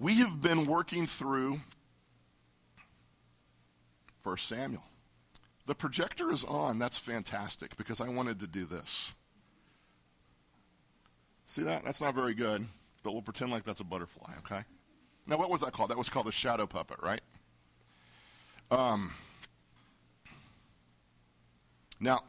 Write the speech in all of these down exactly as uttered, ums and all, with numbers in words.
We have been working through First Samuel. The projector is on. That's fantastic because I wanted to do this. See that? That's not very good, but we'll pretend like that's a butterfly, okay? Now, what was that called? That was called a shadow puppet, right? Um. Now,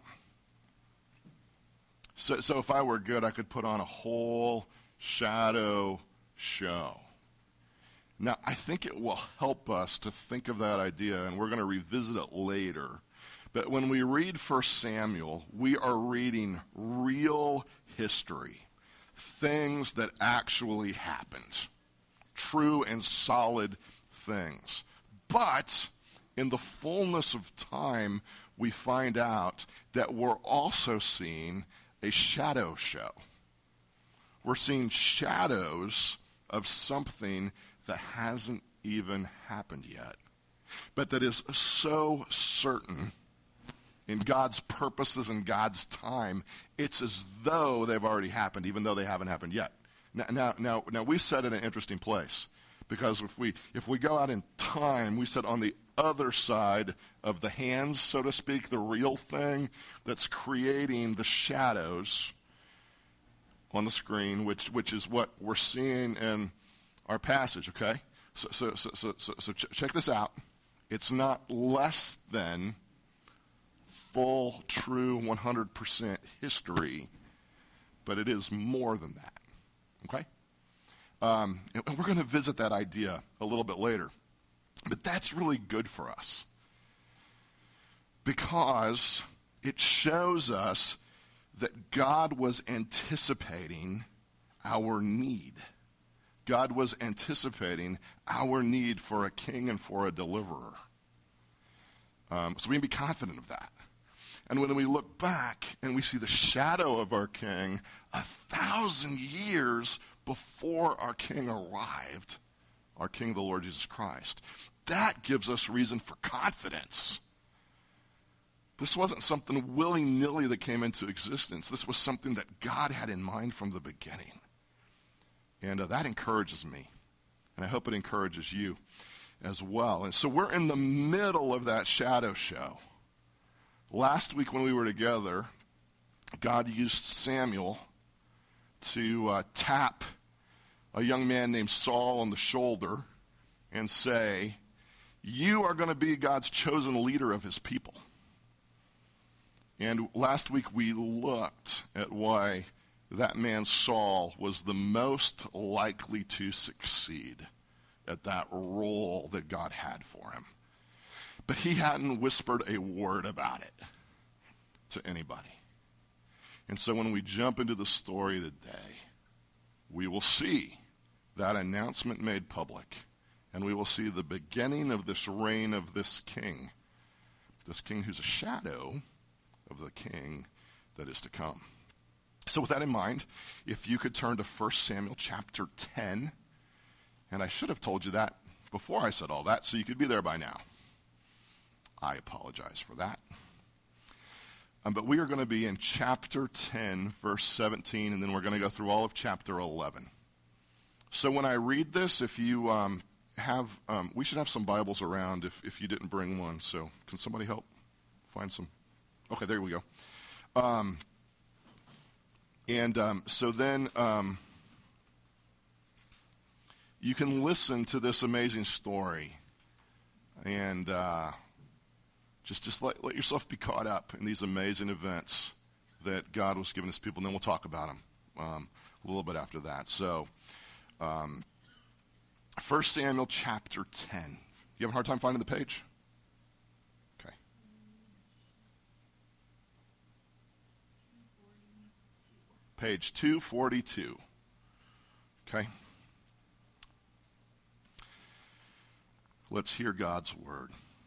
so, so if I were good, I could put on a whole shadow show. Now, I think it will help us to think of that idea, and we're going to revisit it later. But when we read First Samuel, we are reading real history, things that actually happened, true and solid things. But in the fullness of time, we find out that we're also seeing a shadow show. We're seeing shadows of something that hasn't even happened yet, but that is so certain in God's purposes and God's time, it's as though they've already happened, even though they haven't happened yet. Now, now, now, now we set in an interesting place, because if we if we go out in time, we set on the other side of the hands, so to speak, the real thing that's creating the shadows on the screen, which which is what we're seeing in our passage. Okay, so so so so so, so ch- check this out. It's not less than full, true, one hundred percent history, but it is more than that. Okay, um, and we're going to visit that idea a little bit later. But that's really good for us because it shows us that God was anticipating our need. God was anticipating our need for a king and for a deliverer. Um, so we can be confident of that. And when we look back and we see the shadow of our king a thousand years before our king arrived, our king, the Lord Jesus Christ, that gives us reason for confidence. This wasn't something willy-nilly that came into existence. This was something that God had in mind from the beginning. And uh, that encourages me. And I hope it encourages you as well. And so we're in the middle of that shadow show. Last week when we were together, God used Samuel to uh, tap a young man named Saul on the shoulder and say, "You are going to be God's chosen leader of his people." And last week we looked at why that man Saul was the most likely to succeed at that role that God had for him. But he hadn't whispered a word about it to anybody. And so when we jump into the story today, we will see that announcement made public, and we will see the beginning of this reign of this king, this king who's a shadow of the king that is to come. So with that in mind, if you could turn to First Samuel chapter ten, and I should have told you that before I said all that, so you could be there by now. I apologize for that. Um, but we are going to be in chapter ten, verse seventeen, and then we're going to go through all of chapter eleven. So when I read this, if you um, have, um, we should have some Bibles around if, if you didn't bring one. So can somebody help find some? Okay, there we go. Um, and um, so then um, you can listen to this amazing story and uh, just, just let, let yourself be caught up in these amazing events that God was giving his people, and then we'll talk about them um, a little bit after that. So um, First Samuel chapter ten. You have a hard time finding the page? Okay. Page two forty-two. Okay. Let's hear God's word.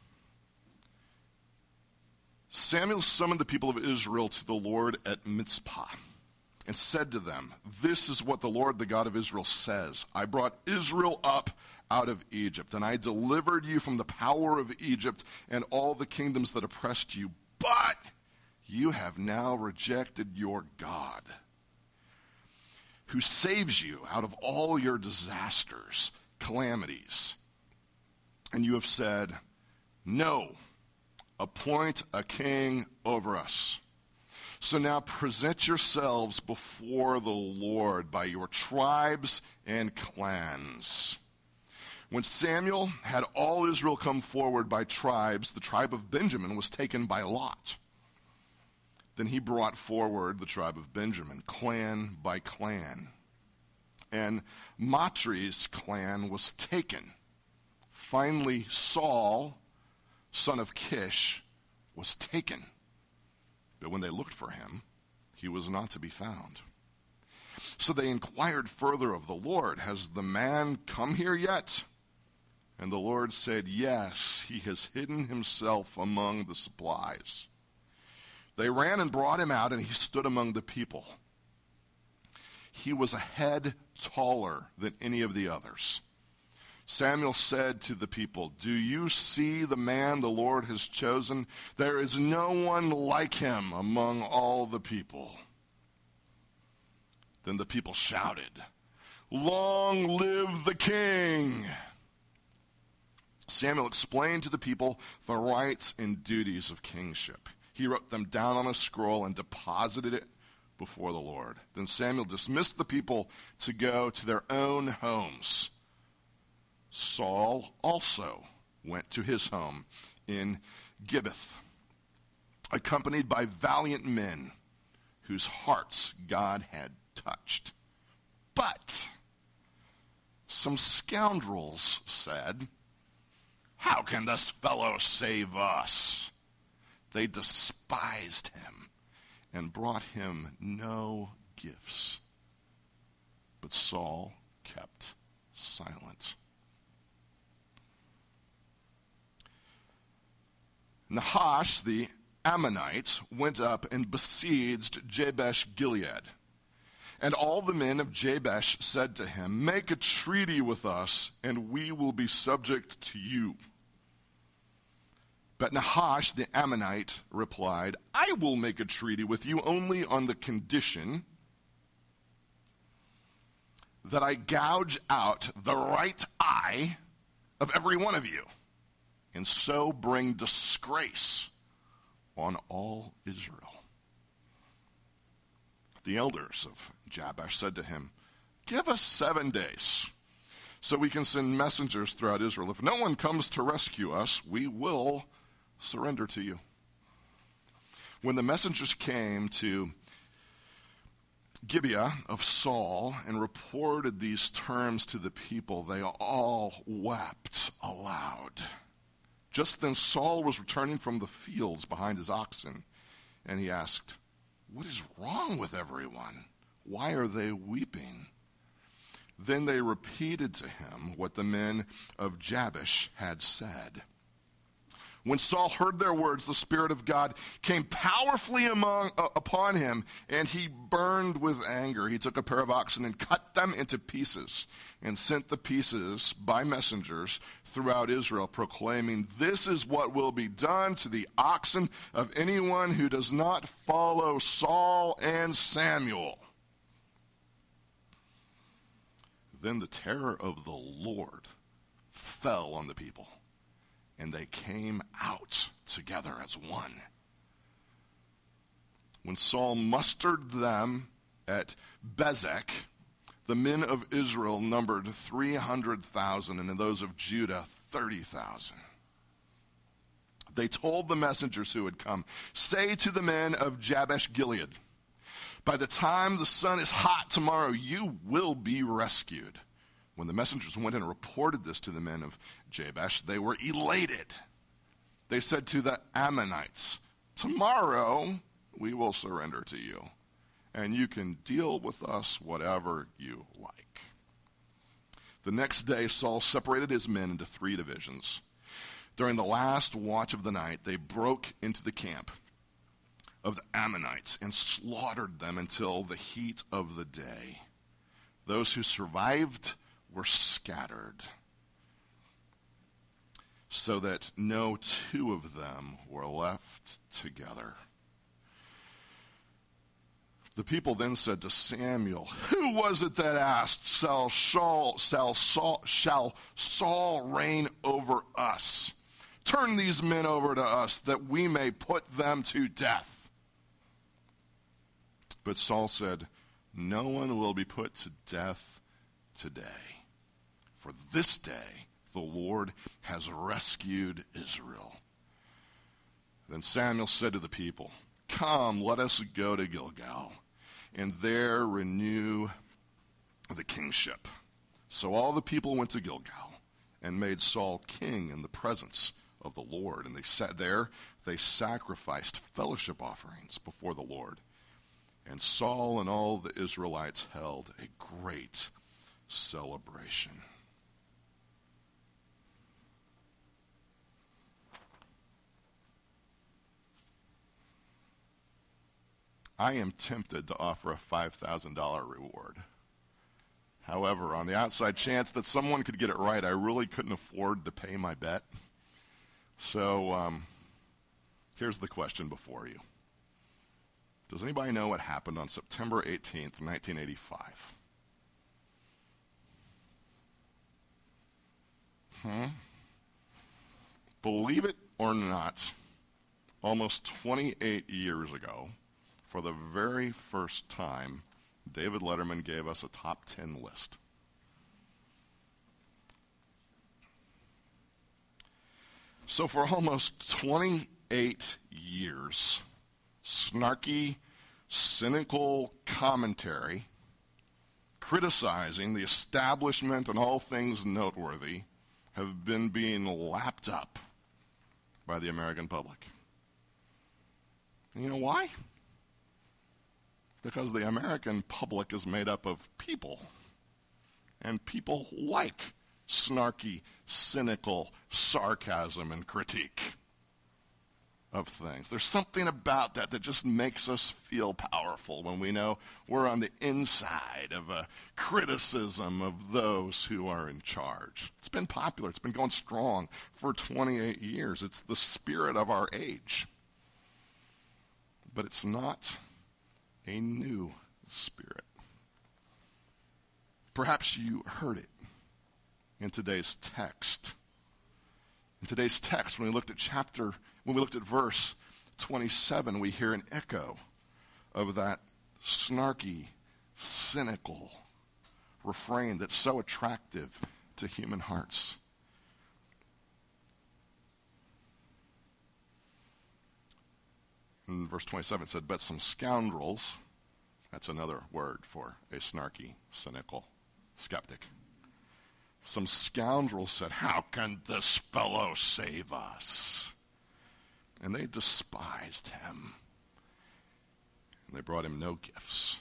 Samuel summoned the people of Israel to the Lord at Mizpah and said to them, "This is what the Lord, the God of Israel, says. I brought Israel up out of Egypt, and I delivered you from the power of Egypt and all the kingdoms that oppressed you. But you have now rejected your God, who saves you out of all your disasters. calamities. And you have said, no, appoint a king over us. So now present yourselves before the Lord by your tribes and clans. When Samuel had all Israel come forward by tribes, the tribe of Benjamin was taken by lot. Then he brought forward the tribe of Benjamin, clan by clan. And Matri's clan was taken. Finally, Saul, son of Kish, was taken. But when they looked for him, he was not to be found. So they inquired further of the Lord, has the man come here yet? And the Lord said, yes, he has hidden himself among the supplies. They ran and brought him out, and he stood among the people. He was a head taller than any of the others. Samuel said to the people, do you see the man the Lord has chosen? There is no one like him among all the people. Then the people shouted, long live the king! Samuel explained to the people the rights and duties of kingship. He wrote them down on a scroll and deposited it before the Lord. Then Samuel dismissed the people to go to their own homes. Saul also went to his home in Gibeath, accompanied by valiant men whose hearts God had touched. But some scoundrels said, how can this fellow save us? They despised him and brought him no gifts. But Saul kept silent. Nahash the Ammonites went up and besieged Jabesh Gilead. And all the men of Jabesh said to him, make a treaty with us, and we will be subject to you. But Nahash the Ammonite replied, I will make a treaty with you only on the condition that I gouge out the right eye of every one of you, and so bring disgrace on all Israel. The elders of Jabesh said to him, give us seven days so we can send messengers throughout Israel. If no one comes to rescue us, we will surrender to you. When the messengers came to Gibeah of Saul and reported these terms to the people, they all wept aloud. Just then Saul was returning from the fields behind his oxen, and he asked, what is wrong with everyone? Why are they weeping? Then they repeated to him what the men of Jabesh had said. When Saul heard their words, the Spirit of God came powerfully among, uh, upon him, and he burned with anger. He took a pair of oxen and cut them into pieces and sent the pieces by messengers throughout Israel, proclaiming, this is what will be done to the oxen of anyone who does not follow Saul and Samuel. Then the terror of the Lord fell on the people, and they came out together as one. When Saul mustered them at Bezek, the men of Israel numbered three hundred thousand, and those of Judah thirty thousand. They told the messengers who had come, say to the men of Jabesh Gilead, by the time the sun is hot tomorrow, you will be rescued. When the messengers went and reported this to the men of Jabesh, they were elated. They said to the Ammonites, tomorrow we will surrender to you, and you can deal with us whatever you like. The next day, Saul separated his men into three divisions. During the last watch of the night, they broke into the camp of the Ammonites and slaughtered them until the heat of the day. Those who survived were scattered, so that no two of them were left together. The people then said to Samuel, "Who was it that asked, shall Saul, shall Saul, shall Saul reign over us? Turn these men over to us that we may put them to death." But Saul said, "No one will be put to death today, for this day the Lord has rescued Israel." Then Samuel said to the people, "Come, let us go to Gilgal, and there renew the kingship." So all the people went to Gilgal and made Saul king in the presence of the Lord. And they sat there, they sacrificed fellowship offerings before the Lord. And Saul and all the Israelites held a great celebration. I am tempted to offer a five thousand dollars reward. However, on the outside chance that someone could get it right, I really couldn't afford to pay my bet. So um, here's the question before you. Does anybody know what happened on September eighteenth, nineteen eighty-five? Hmm? Believe it or not, almost twenty-eight years ago, for the very first time, David Letterman gave us a top ten list. So for almost twenty-eight years, snarky, cynical commentary criticizing the establishment and all things noteworthy have been being lapped up by the American public. And you know why? Because the American public is made up of people, and people like snarky, cynical sarcasm and critique of things. There's something about that that just makes us feel powerful when we know we're on the inside of a criticism of those who are in charge. It's been popular. It's been going strong for twenty-eight years. It's the spirit of our age. But it's not a new spirit. Perhaps you heard it in today's text. In today's text, when we looked at chapter, when we looked at verse twenty-seven, we hear an echo of that snarky, cynical refrain that's so attractive to human hearts. In verse twenty-seven it said, "But some scoundrels," that's another word for a snarky, cynical skeptic. "Some scoundrels said, 'How can this fellow save us?' And they despised him. And they brought him no gifts."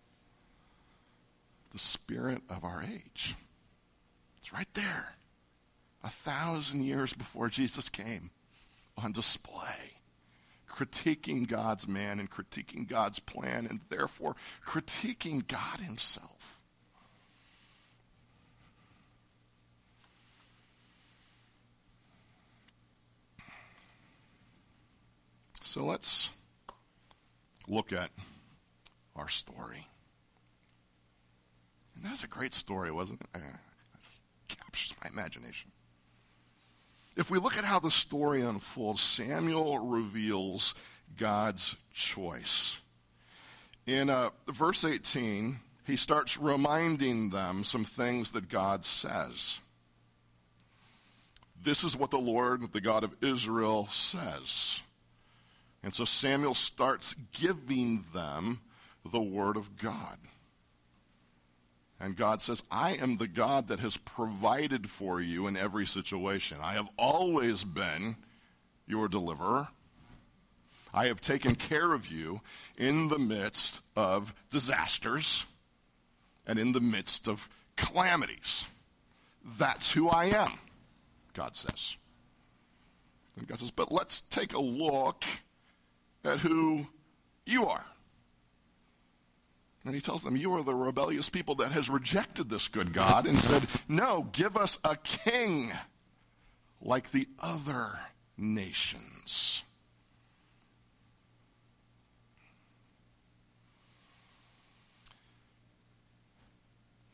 The spirit of our age. It's right there. A thousand years before Jesus came, on display. Critiquing God's man and critiquing God's plan, and therefore critiquing God himself. So let's look at our story. And that's a great story, wasn't it? It captures my imagination. If we look at how the story unfolds, Samuel reveals God's choice. In uh, verse eighteen, he starts reminding them some things that God says. This is what the Lord, the God of Israel, says. And so Samuel starts giving them the word of God. And God says, "I am the God that has provided for you in every situation. I have always been your deliverer. I have taken care of you in the midst of disasters and in the midst of calamities. That's who I am," God says. And God says, "But let's take a look at who you are." And he tells them, "You are the rebellious people that has rejected this good God and said, 'No, give us a king like the other nations.'"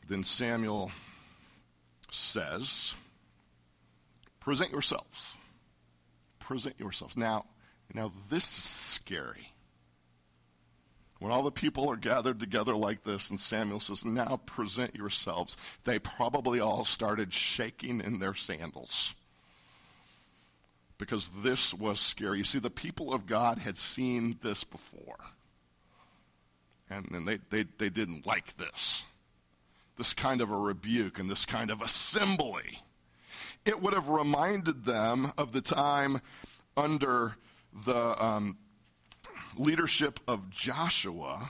Then Samuel says, present yourselves. Present yourselves. Now, now this is scary. When all the people are gathered together like this, and Samuel says, now present yourselves, they probably all started shaking in their sandals. Because this was scary. You see, the people of God had seen this before. And, and they, they, they didn't like this. This kind of a rebuke and this kind of assembly. It would have reminded them of the time under the um, leadership of Joshua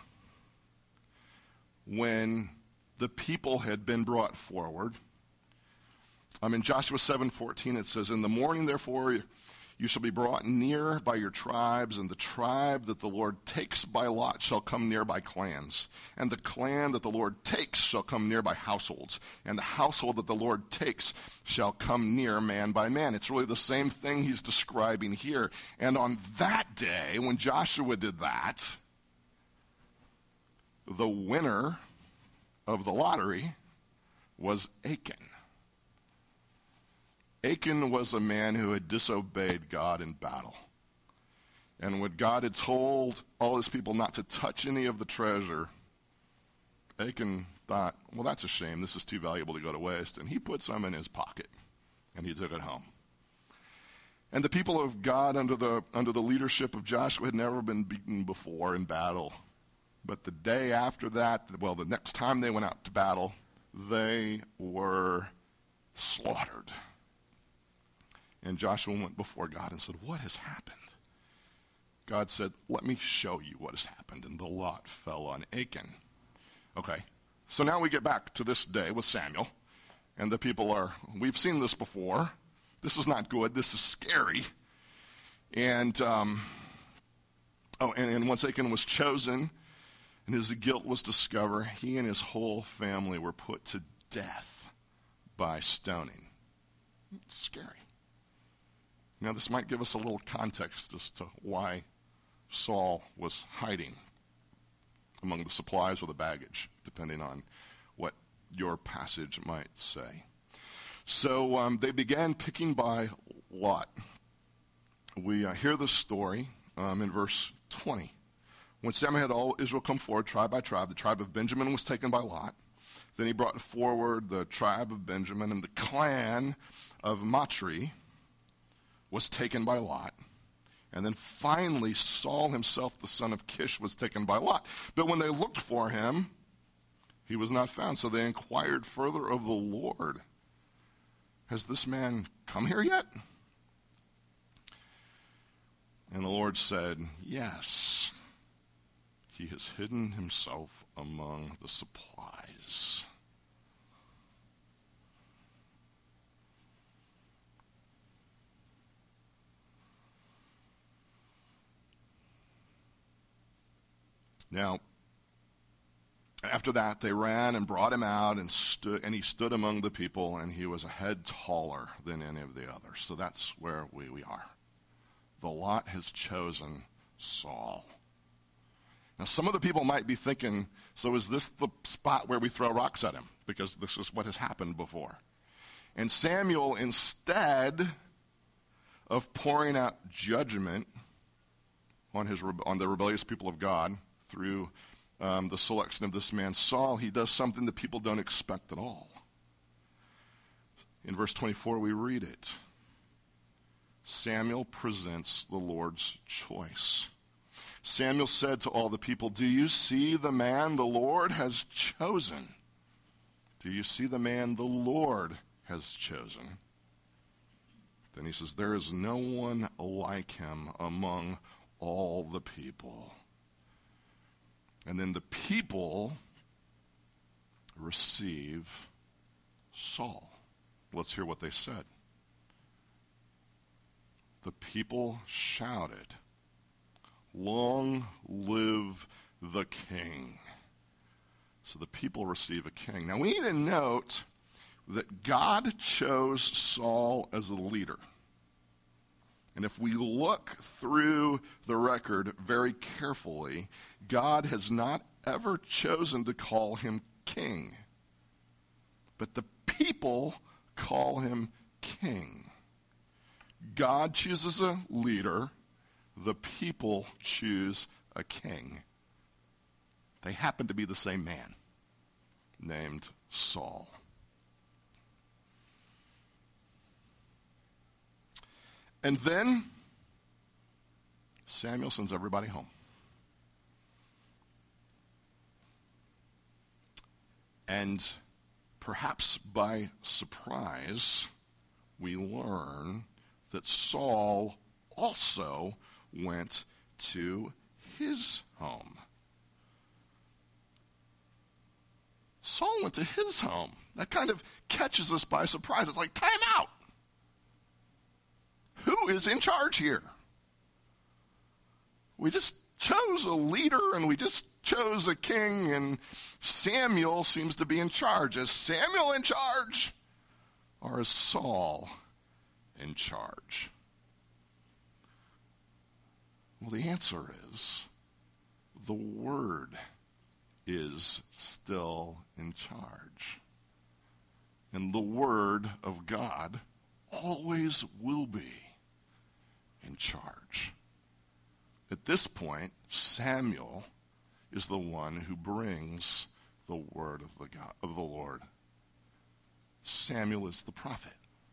when the people had been brought forward. Um, in Joshua seven fourteen it says, in the morning therefore you shall be brought near by your tribes, and the tribe that the Lord takes by lot shall come near by clans. And the clan that the Lord takes shall come near by households. And the household that the Lord takes shall come near man by man. It's really the same thing he's describing here. And on that day, when Joshua did that, the winner of the lottery was Achan. Achan was a man who had disobeyed God in battle. And when God had told all his people not to touch any of the treasure, Achan thought, well, that's a shame. This is too valuable to go to waste. And he put some in his pocket, and he took it home. And the people of God under the, under the leadership of Joshua had never been beaten before in battle. But the day after that, well, the next time they went out to battle, they were slaughtered. And Joshua went before God and said, what has happened? God said, let me show you what has happened. And the lot fell on Achan. Okay, so now we get back to this day with Samuel. And the people are, we've seen this before. This is not good. This is scary. And, um, oh, and, and once Achan was chosen and his guilt was discovered, he and his whole family were put to death by stoning. It's scary. Now, this might give us a little context as to why Saul was hiding among the supplies or the baggage, depending on what your passage might say. So um, they began picking by lot. We uh, hear this story um, in verse twenty. When Samuel had all Israel come forward, tribe by tribe, the tribe of Benjamin was taken by lot. Then he brought forward the tribe of Benjamin, and the clan of Matri was taken by lot. And then finally Saul himself, the son of Kish, was taken by lot. But when they looked for him, he was not found. So they inquired further of the Lord, has this man come here yet? And the Lord said, yes, he has hidden himself among the supplies. Now, after that, they ran and brought him out, and stood, and he stood among the people, and he was a head taller than any of the others. So that's where we, we are. The lot has chosen Saul. Now, some of the people might be thinking, so is this the spot where we throw rocks at him? Because this is what has happened before. And Samuel, instead of pouring out judgment on, his, on the rebellious people of God, through um, the selection of this man Saul, he does something that people don't expect at all. In verse twenty-four, we read it. Samuel presents the Lord's choice. Samuel said to all the people, do you see the man the Lord has chosen? Do you see the man the Lord has chosen? Then he says, there is no one like him among all the people. And then the people receive Saul. Let's hear what they said. The people shouted, long live the king. So the people receive a king. Now we need to note that God chose Saul as the leader. And if we look through the record very carefully, God has not ever chosen to call him king. but the people call him king. God chooses a leader. The people choose a king. They happen to be the same man, named Saul. And then Samuel sends everybody home. And perhaps by surprise, we learn that Saul also went to his home. Saul went to his home. That kind of catches us by surprise. It's like, time out. Who is in charge here? We just chose a leader and we just chose a king, and Samuel seems to be in charge. Is Samuel in charge, or is Saul in charge? Well, the answer is the Word is still in charge. And the Word of God always will be in charge. At this point, Samuel is the one who brings the word of the God, of the Lord. Samuel is the prophet.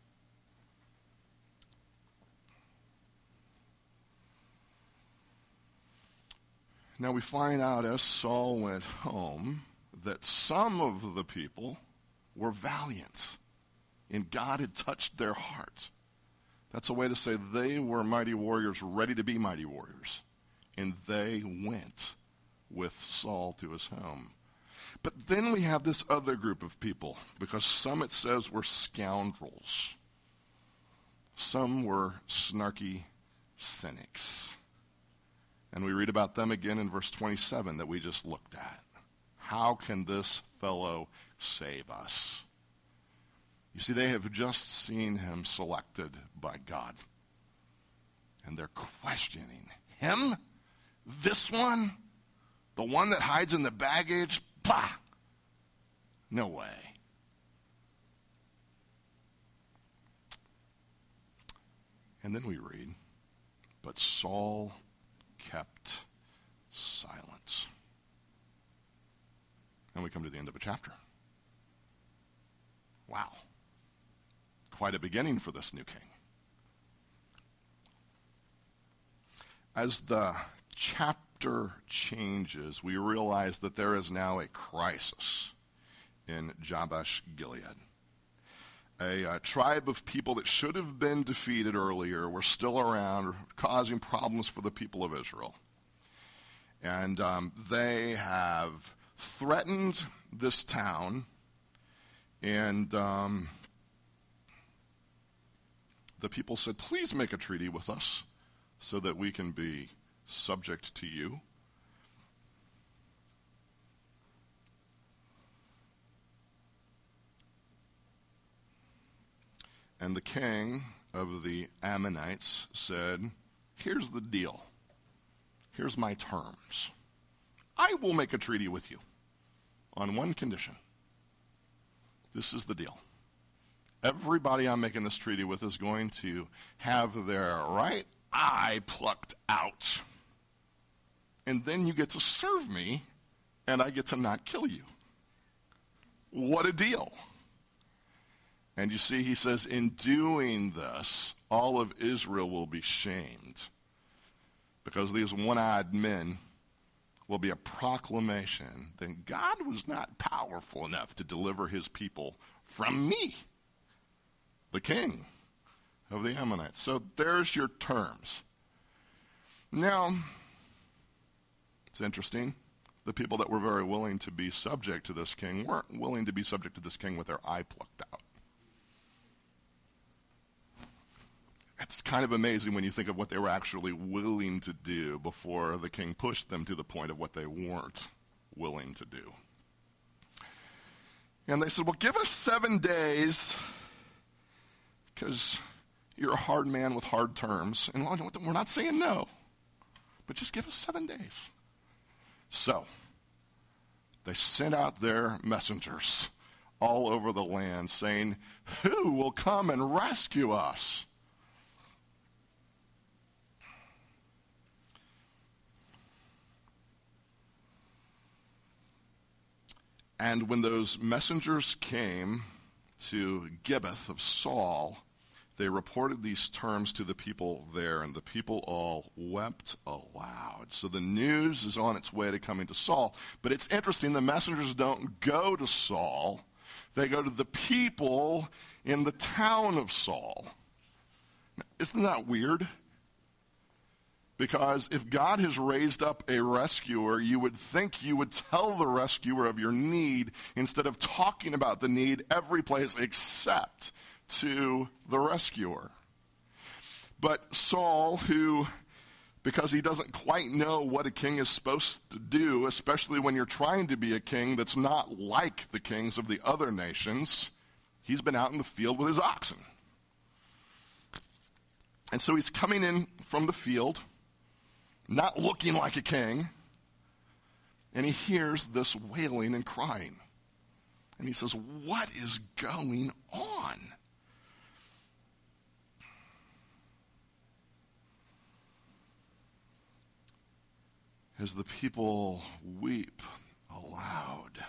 Now we find out as Saul went home that some of the people were valiant, and God had touched their heart. That's a way to say they were mighty warriors, ready to be mighty warriors. And they went with Saul to his home. But then we have this other group of people, because some, it says, were scoundrels. Some were snarky cynics. And we read about them again in verse twenty-seven that we just looked at. How can this fellow save us? You see, they have just seen him selected by God. And they're questioning him? This one? The one that hides in the baggage? Bah! No way. And then we read, but Saul kept silent. And we come to the end of a chapter. Wow. Quite a beginning for this new king. As the chapter changes, we realize that there is now a crisis in Jabesh Gilead. A, a tribe of people that should have been defeated earlier were still around, causing problems for the people of Israel. And um, they have threatened this town, and um, the people said, please make a treaty with us so that we can be subject to you. And the king of the Ammonites said, here's the deal. Here's my terms. I will make a treaty with you on one condition. This is the deal. Everybody I'm making this treaty with is going to have their right eye plucked out. And then you get to serve me, and I get to not kill you. What a deal. And you see, he says, in doing this, all of Israel will be shamed, because these one-eyed men will be a proclamation that God was not powerful enough to deliver his people from me, the king of the Ammonites. So there's your terms. Now, it's interesting. The people that were very willing to be subject to this king weren't willing to be subject to this king with their eye plucked out. It's kind of amazing when you think of what they were actually willing to do before the king pushed them to the point of what they weren't willing to do. And they said, well, give us seven days because you're a hard man with hard terms. And we're not saying no, but just give us seven days. So they sent out their messengers all over the land, saying, "Who will come and rescue us?" And when those messengers came to Gibeath of Saul, they reported these terms to the people there, and the people all wept aloud. So the news is on its way to coming to Saul. But it's interesting, the messengers don't go to Saul. They go to the people in the town of Saul. Isn't that weird? Because if God has raised up a rescuer, you would think you would tell the rescuer of your need instead of talking about the need every place except to the rescuer. But Saul, who, because he doesn't quite know what a king is supposed to do, especially when you're trying to be a king that's not like the kings of the other nations, he's been out in the field with his oxen. And so he's coming in from the field, not looking like a king, and he hears this wailing and crying. And he says, "What is going on?" As the people weep aloud.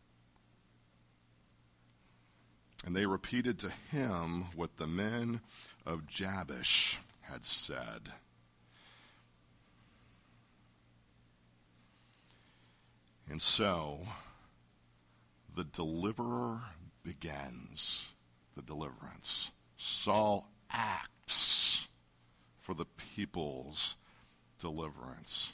And they repeated to him what the men of Jabesh had said. And so, the deliverer begins the deliverance. Saul acts for the people's deliverance.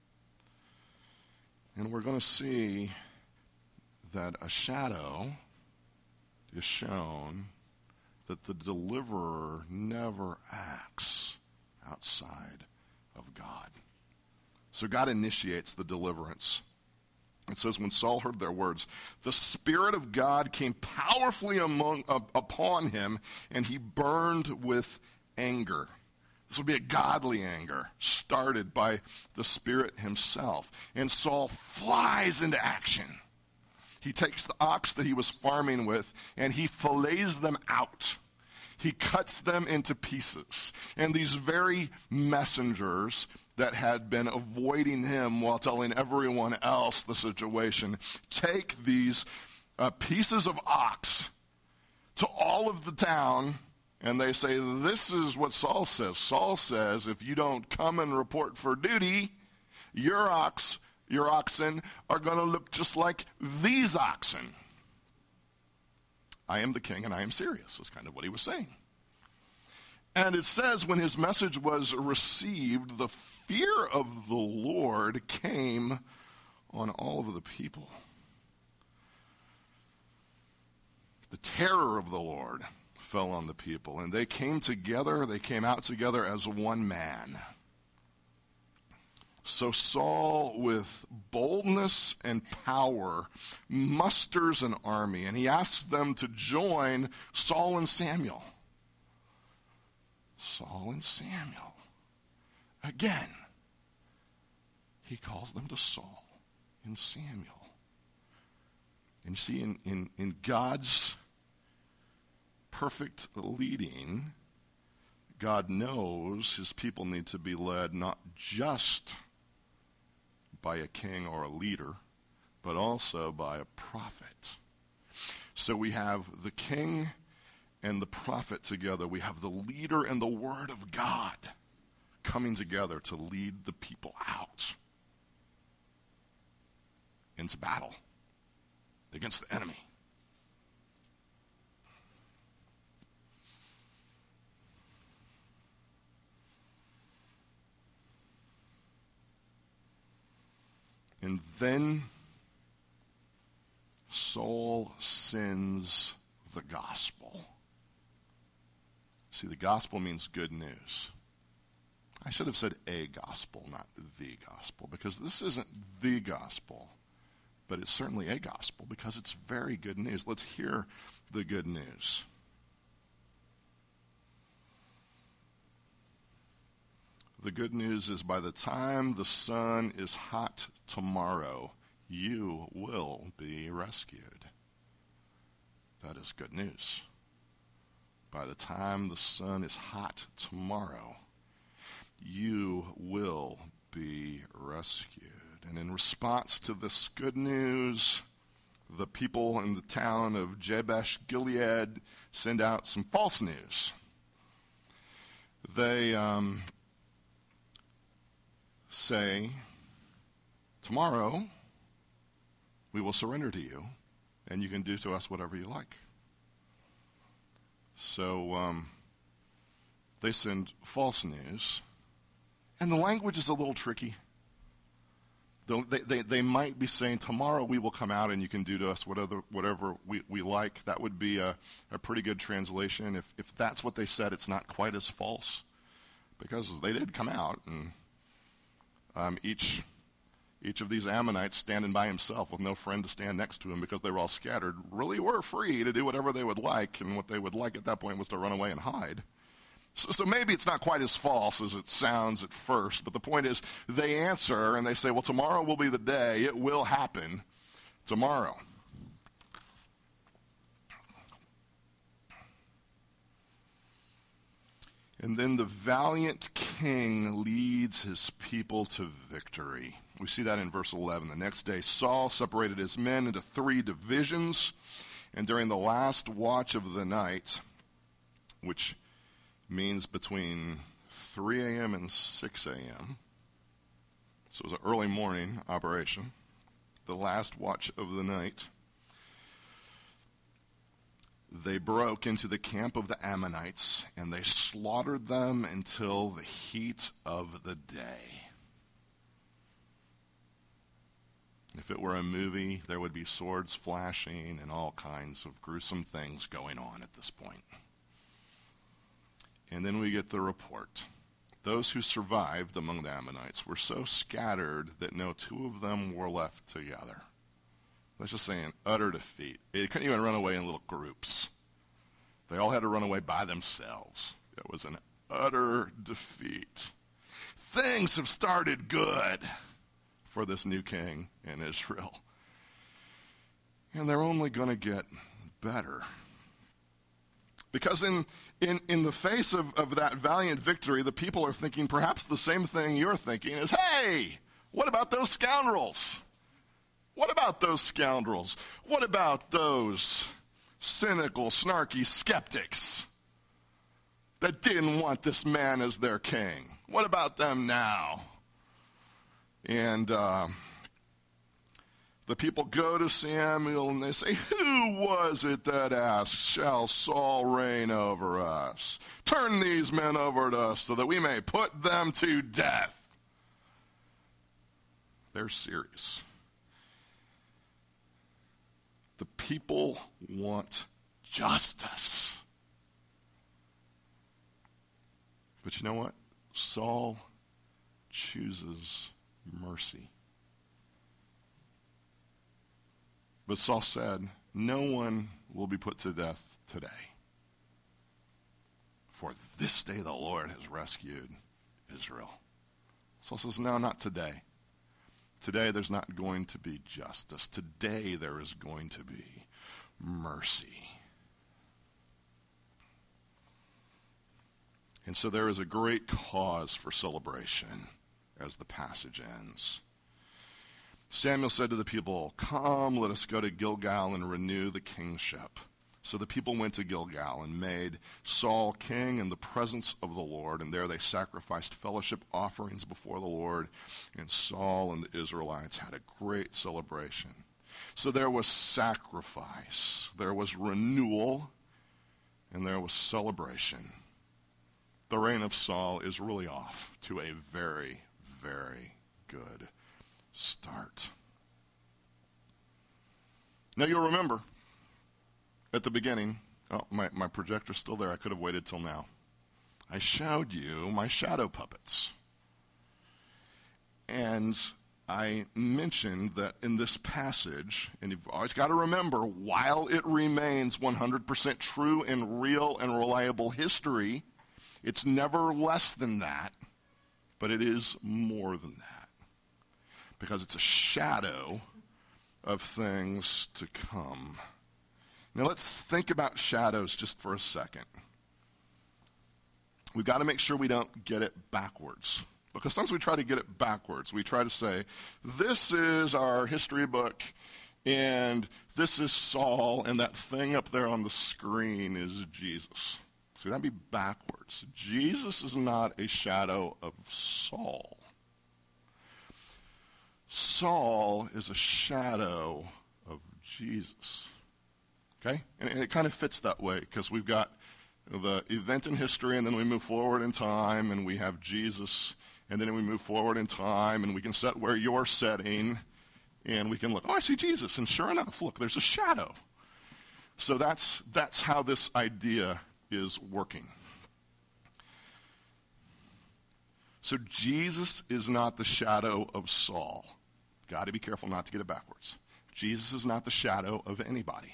And we're going to see that a shadow is shown that the deliverer never acts outside of God. So God initiates the deliverance. It says, when Saul heard their words, the Spirit of God came powerfully among, uh, upon him, and he burned with anger. This would be a godly anger, started by the Spirit himself. And Saul flies into action. He takes the ox that he was farming with, and he fillets them out. He cuts them into pieces. And these very messengers that had been avoiding him while telling everyone else the situation take these uh, pieces of ox to all of the town, and they say, this is what Saul says. Saul says, if you don't come and report for duty, your ox, your oxen are going to look just like these oxen. I am the king and I am serious. That's kind of what he was saying. And it says when his message was received, the fear of the Lord came on all of the people. The terror of the Lord fell on the people, and they came together, they came out together as one man. So Saul, with boldness and power, musters an army, and he asks them to join Saul and Samuel. Saul and Samuel. Again, he calls them to Saul and Samuel. And you see, in, in, in God's perfect leading, God knows his people need to be led not just by a king or a leader, but also by a prophet. So we have the king and the prophet together. We have the leader and the word of God coming together to lead the people out into battle against the enemy. And then Saul sends the gospel. See, the gospel means good news. I should have said a gospel, not the gospel, because this isn't the gospel, but it's certainly a gospel because it's very good news. Let's hear the good news. The good news is by the time the sun is hot tomorrow, you will be rescued. that is good news. By the time the sun is hot tomorrow, you will be rescued. And in response to this good news, the people in the town of Jabesh Gilead send out some false news. They um, say, tomorrow we will surrender to you, and you can do to us whatever you like. So um, they send false news, and the language is a little tricky. They, they, they might be saying, tomorrow we will come out and you can do to us whatever, whatever we, we like. That would be a, a pretty good translation. If, if that's what they said, it's not quite as false, because they did come out, and um, each, each of these Ammonites standing by himself with no friend to stand next to him because they were all scattered really were free to do whatever they would like, and what they would like at that point was to run away and hide. So, so maybe it's not quite as false as it sounds at first, but the point is they answer and they say, well, tomorrow will be the day. It will happen tomorrow. And then the valiant king leads his people to victory. We see that in verse eleven. The next day, Saul separated his men into three divisions, and during the last watch of the night, which means between three a.m. and six a.m., so it was an early morning operation, the last watch of the night, they broke into the camp of the Ammonites, and they slaughtered them until the heat of the day. If it were a movie, there would be swords flashing and all kinds of gruesome things going on at this point. And then we get the report. Those who survived among the Ammonites were so scattered that no two of them were left together. Let's just say an utter defeat. They couldn't even run away in little groups. They all had to run away by themselves. It was an utter defeat. Things have started good for this new king in Israel. And they're only going to get better. Because in, in, in the face of, of that valiant victory, the people are thinking perhaps the same thing you're thinking is, hey, what about those scoundrels? What about those scoundrels? What about those cynical, snarky skeptics that didn't want this man as their king? What about them now? And uh, the people go to Samuel and they say, who was it that asked, shall Saul reign over us? Turn these men over to us so that we may put them to death. They're serious. The people want justice. But you know what? Saul chooses mercy. But Saul said, no one will be put to death today. For this day the Lord has rescued Israel. Saul says, no, not today. Today there's not going to be justice. Today there is going to be mercy. And so there is a great cause for celebration as the passage ends. Samuel said to the people, come, let us go to Gilgal and renew the kingship. So the people went to Gilgal and made Saul king in the presence of the Lord, and there they sacrificed fellowship offerings before the Lord, and Saul and the Israelites had a great celebration. So there was sacrifice, there was renewal, and there was celebration. The reign of Saul is really off to a very, very good start. Now you'll remember at the beginning, oh, my, my projector's still there. I could have waited till now. I showed you my shadow puppets. And I mentioned that in this passage, and you've always got to remember, while it remains one hundred percent true and real and reliable history, it's never less than that, but it is more than that. Because it's a shadow of things to come. Now let's think about shadows just for a second. We've got to make sure we don't get it backwards. Because sometimes we try to get it backwards. We try to say, this is our history book, and this is Saul, and that thing up there on the screen is Jesus. See, that'd be backwards. Jesus is not a shadow of Saul. Saul is a shadow of Jesus. Okay? And, and it kind of fits that way, because we've got the event in history, and then we move forward in time, and we have Jesus, and then we move forward in time, and we can set where you're setting, and we can look, oh, I see Jesus, and sure enough, look, there's a shadow. So that's that's how this idea is working. So Jesus is not the shadow of Saul. Got to be careful not to get it backwards. Jesus is not the shadow of anybody.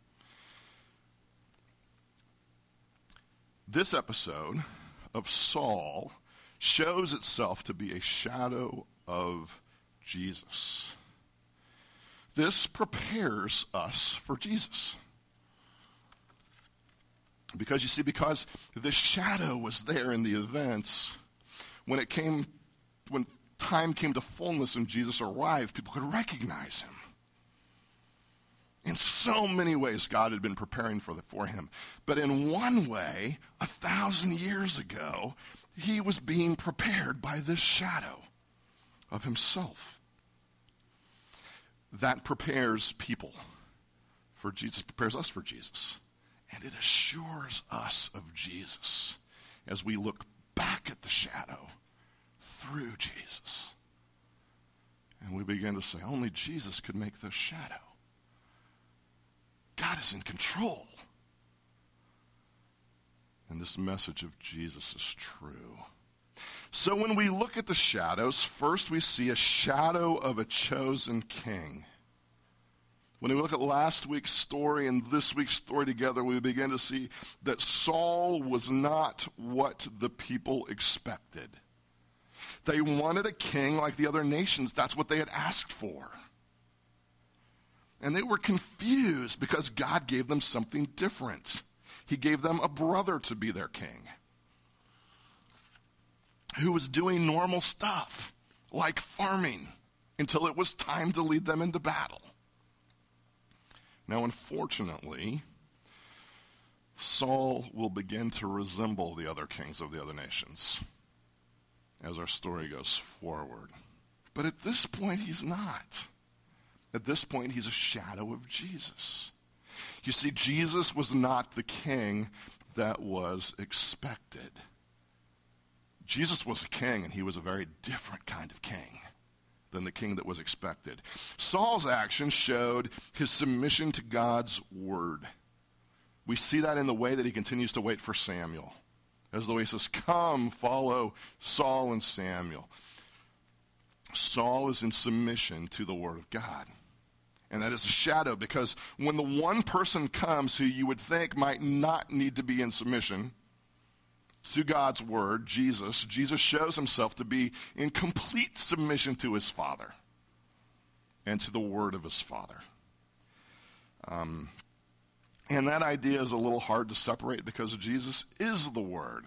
This episode of Saul shows itself to be a shadow of Jesus. This prepares us for Jesus. Because you see, because the shadow was there in the events, when it came, when time came to fullness and Jesus arrived, people could recognize him. In so many ways, God had been preparing for, the, for him. But in one way, a thousand years ago, he was being prepared by this shadow of himself. That prepares people for Jesus, prepares us for Jesus. And it assures us of Jesus as we look back at the shadow through Jesus. And we begin to say, only Jesus could make this shadow. God is in control. And this message of Jesus is true. So when we look at the shadows, first we see a shadow of a chosen king. When we look at last week's story and this week's story together, we begin to see that Saul was not what the people expected. They wanted a king like the other nations. That's what they had asked for. And they were confused because God gave them something different. He gave them a brother to be their king, who was doing normal stuff, like farming, until it was time to lead them into battle. Now, unfortunately, Saul will begin to resemble the other kings of the other nations as our story goes forward. But at this point, he's not. At this point, he's a shadow of Jesus. You see, Jesus was not the king that was expected. Jesus was a king, and he was a very different kind of king than the king that was expected. Saul's actions showed his submission to God's word. We see that in the way that he continues to wait for Samuel. As though he says, come, follow Saul and Samuel. Saul is in submission to the word of God. And that is a shadow, because when the one person comes who you would think might not need to be in submission to God's word, Jesus, Jesus shows himself to be in complete submission to his Father and to the word of his Father. Um, and that idea is a little hard to separate because Jesus is the word.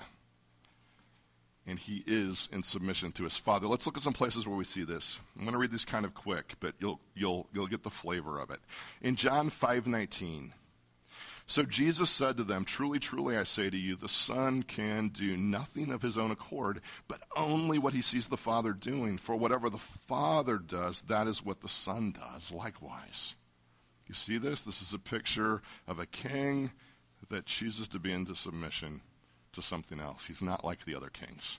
And he is in submission to his Father. Let's look at some places where we see this. I'm going to read these kind of quick, but you'll you'll you'll get the flavor of it. In John five nineteen, so Jesus said to them, truly, truly, I say to you, the Son can do nothing of his own accord, but only what he sees the Father doing. For whatever the Father does, that is what the Son does likewise. You see this? This is a picture of a king that chooses to be into submission to something else. He's not like the other kings.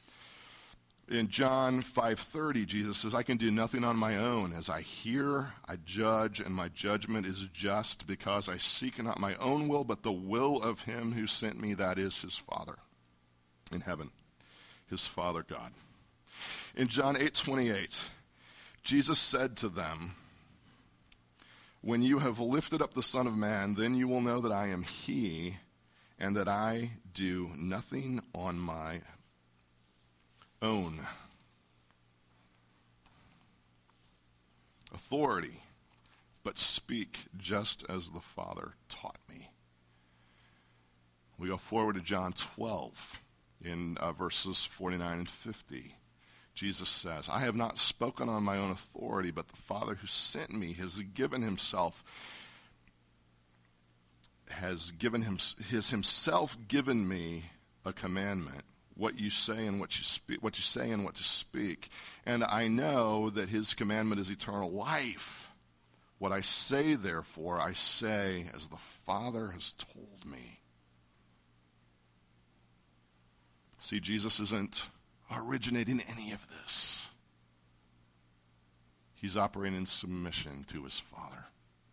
In John five thirty, Jesus says, I can do nothing on my own. As I hear, I judge, and my judgment is just, because I seek not my own will, but the will of him who sent me, that is his Father in heaven, his Father God. In John eight twenty-eight, Jesus said to them, when you have lifted up the Son of Man, then you will know that I am he, and that I do nothing on my own. Authority but speak just as the Father taught me. We go forward to John twelve in uh, verses forty-nine and fifty. Jesus says, I have not spoken on my own authority, but the Father who sent me has given himself, has given him, has himself given me a commandment, what you say and what you speak, what you say and what to speak. And I know that his commandment is eternal life. What I say, therefore, I say as the Father has told me. See, Jesus isn't originating any of this. He's operating in submission to his Father.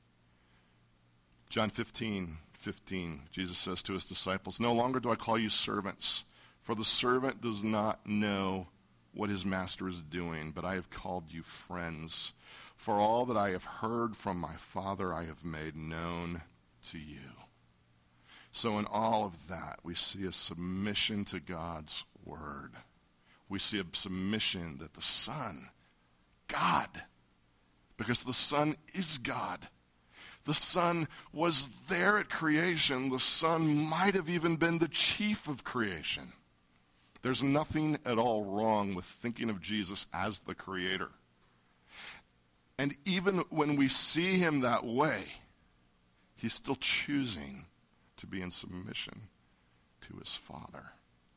John fifteen, fifteen, Jesus says to his disciples, no longer do I call you servants, for the servant does not know what his master is doing, but I have called you friends. For all that I have heard from my Father I have made known to you. So in all of that, we see a submission to God's word. We see a submission that the Son, God, because the Son is God. The Son was there at creation. The Son might have even been the chief of creation. There's nothing at all wrong with thinking of Jesus as the Creator. And even when we see him that way, he's still choosing to be in submission to his Father.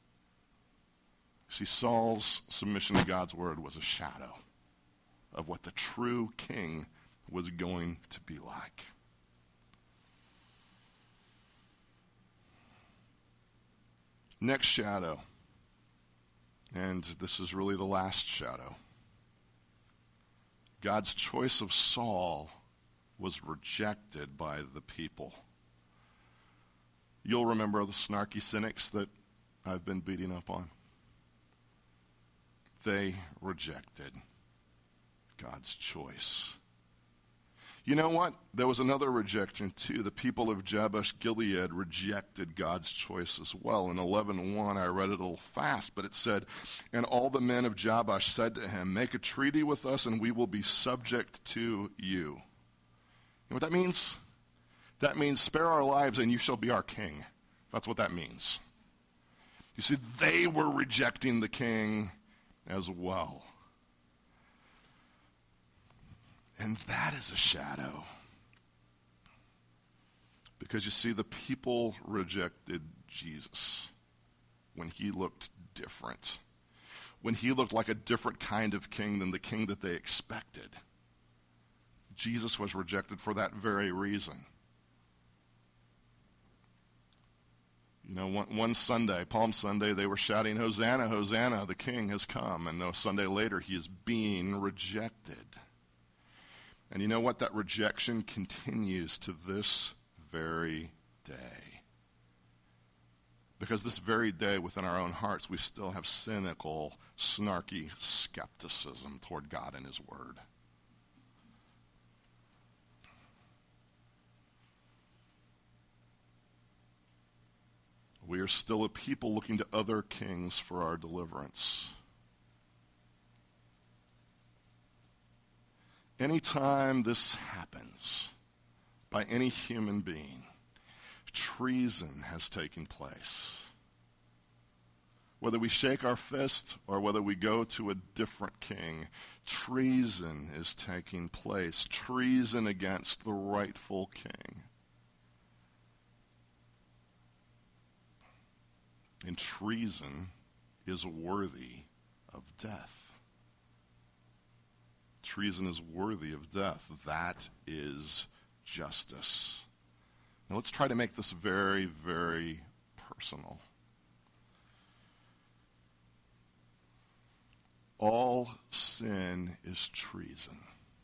See, Saul's submission to God's word was a shadow of what the true king was going to be like. Next shadow, and this is really the last shadow. God's choice of Saul was rejected by the people. You'll remember the snarky cynics that I've been beating up on. They rejected God's choice. You know what? There was another rejection too. The people of Jabesh Gilead rejected God's choice as well. In eleven one, I read it a little fast, but it said, and all the men of Jabesh said to him, make a treaty with us and we will be subject to you. You know what that means? That means spare our lives and you shall be our king. That's what that means. You see, they were rejecting the king as well. And that is a shadow. Because you see, the people rejected Jesus when he looked different. When he looked like a different kind of king than the king that they expected. Jesus was rejected for that very reason. You know, one, one Sunday, Palm Sunday, they were shouting, Hosanna, Hosanna, the king has come. And no Sunday later, he is being rejected. And you know what? That rejection continues to this very day. Because this very day within our own hearts, we still have cynical, snarky skepticism toward God and his word. We are still a people looking to other kings for our deliverance. Anytime this happens by any human being, treason has taken place. Whether we shake our fist or whether we go to a different king, treason is taking place. Treason against the rightful king. And treason is worthy of death. Treason is worthy of death. That is justice. Now let's try to make this very, very personal. All sin is treason.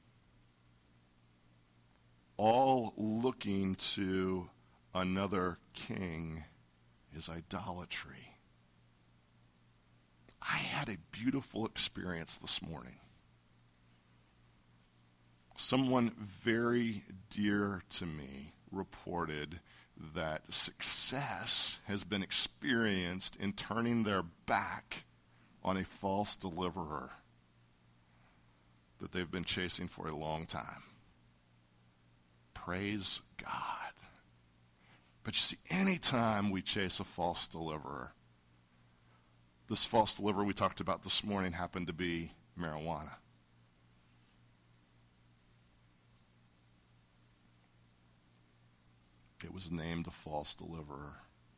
All looking to another king is idolatry. I had a beautiful experience this morning. Someone very dear to me reported that success has been experienced in turning their back on a false deliverer that they've been chasing for a long time. Praise God. But you see, anytime we chase a false deliverer, this false deliverer we talked about this morning happened to be marijuana. It was named a false deliverer.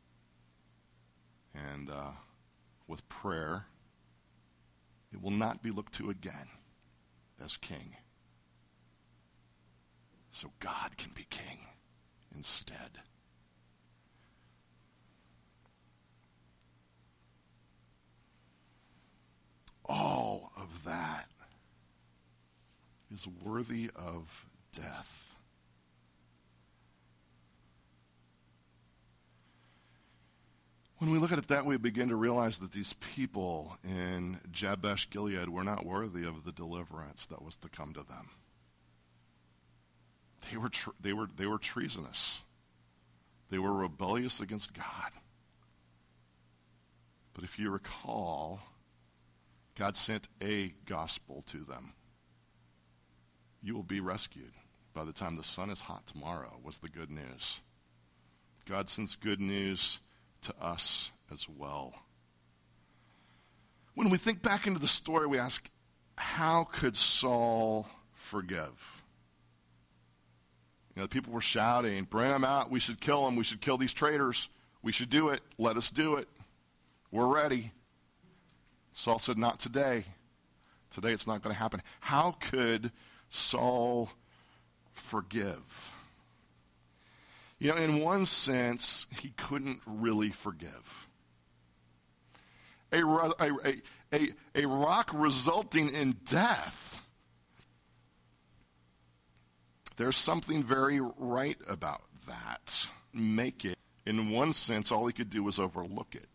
And uh, with prayer, it will not be looked to again as king. So God can be king instead. All of that is worthy of death. When we look at it that way, we begin to realize that these people in Jabesh Gilead were not worthy of the deliverance that was to come to them. They were tre- they were they were treasonous. They were rebellious against God. But if you recall, God sent a gospel to them. You will be rescued by the time the sun is hot tomorrow, was the good news. God sends good news to us as well. When we think back into the story, we ask, how could Saul forgive? You know, the people were shouting, bring him out, we should kill him, we should kill these traitors, we should do it, let us do it, we're ready. Saul said, not today. Today it's not going to happen. How could Saul forgive? You know, in one sense, he couldn't really forgive. A, a, a, a rock resulting in death. There's something very right about that. Make it. In one sense, all he could do was overlook it.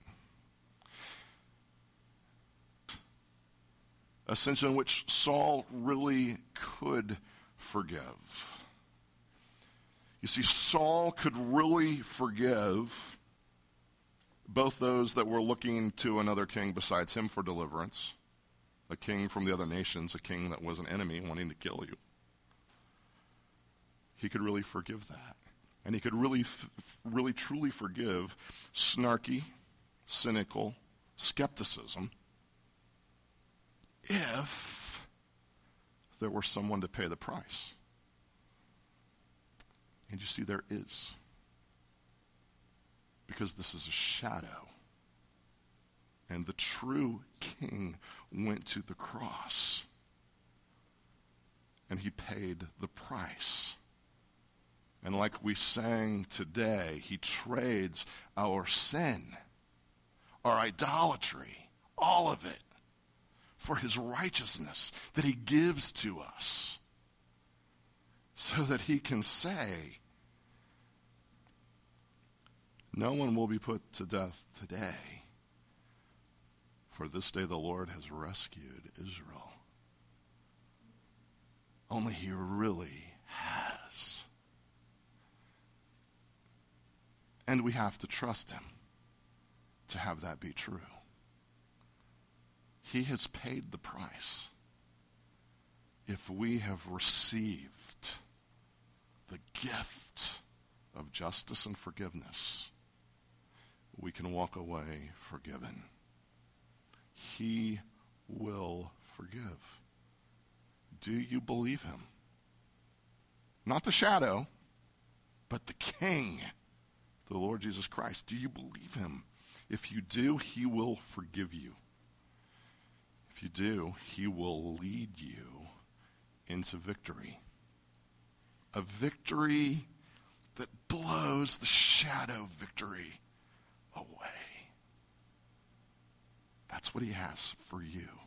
A sense in which Saul really could forgive. You see, Saul could really forgive both those that were looking to another king besides him for deliverance, a king from the other nations, a king that was an enemy wanting to kill you. He could really forgive that. And he could really, really truly forgive snarky, cynical skepticism if there were someone to pay the price. And you see, there is. Because this is a shadow. And the true king went to the cross. And he paid the price. And like we sang today, he trades our sin, our idolatry, all of it, for his righteousness that he gives to us. So that he can say, no one will be put to death today, for this day the Lord has rescued Israel. Only he really has. And we have to trust him to have that be true. He has paid the price. If we have received the gift of justice and forgiveness, we can walk away forgiven. He will forgive. Do you believe him? Not the shadow, but the King, the Lord Jesus Christ. Do you believe him? If you do, he will forgive you. If you do, he will lead you into victory. A victory that blows the shadow victory away. That's what he has for you.